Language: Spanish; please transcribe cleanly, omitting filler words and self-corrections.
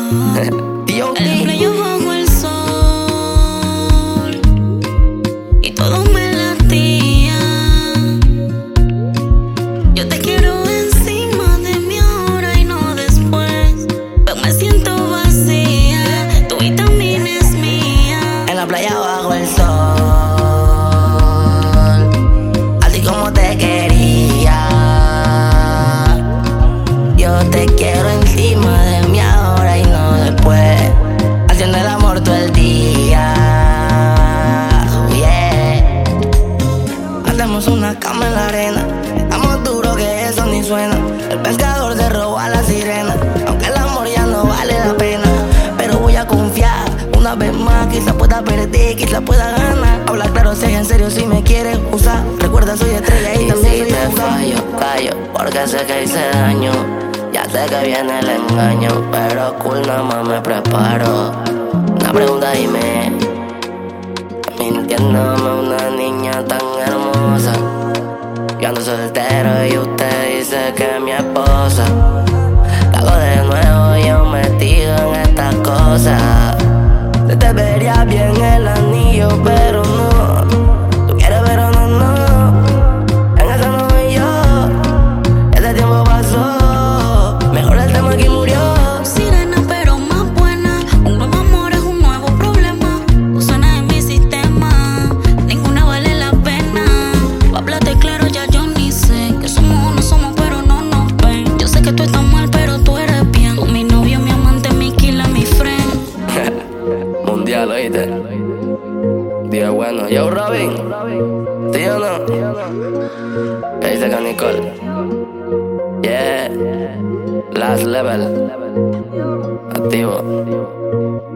Tío, En la playa bajo el sol y todo me latía. Yo te quiero encima de mí ahora y no después, pero me siento vacía. Tu vitamina es mía. en la playa bajo el sol, así como te quería. Yo te quiero encima de mí ahora y no después, haciendo el amor todo el día. Yeah. Hacemos una cama en la arena, estamos duros que eso ni suena. El pescador se robó a la sirena, aunque el amor ya no vale la pena. Pero voy a confiar una vez más, quizá pueda perder, quizá pueda ganar. Habla claro, sé en serio si me quieres usar. Recuerda, soy estrella y también si soy te jugado. fallo, callo, porque sé que hice daño. Ya sé que viene el engaño, pero cool, nada más me preparo. Una pregunta, dime, mintiéndome una niña tan hermosa. Yo ando soltero y usted dice que es mi esposa. Cago de nuevo yo metido en estas cosas. Se te vería bien el anillo, pero no. Tú quieres, pero no, no. En esa no voy yo. Ese tiempo pasó. Mejor el tema que murió. Sirena, pero más buena. Un nuevo amor es un nuevo problema. Tú suenas en mi sistema, ninguna vale la pena. Pa' hablarte claro, ya yo ni sé que somos o no somos, pero no nos ven. Yo sé que tú estás mal, pero tú eres bien. Tú mi novio, mi amante, mi killer, mi friend. Mundial, oíste. Día bueno. Yo, Robin. ¿Sí o no? ¿Qué dice con Nicole? Yeah. Last level. Activo.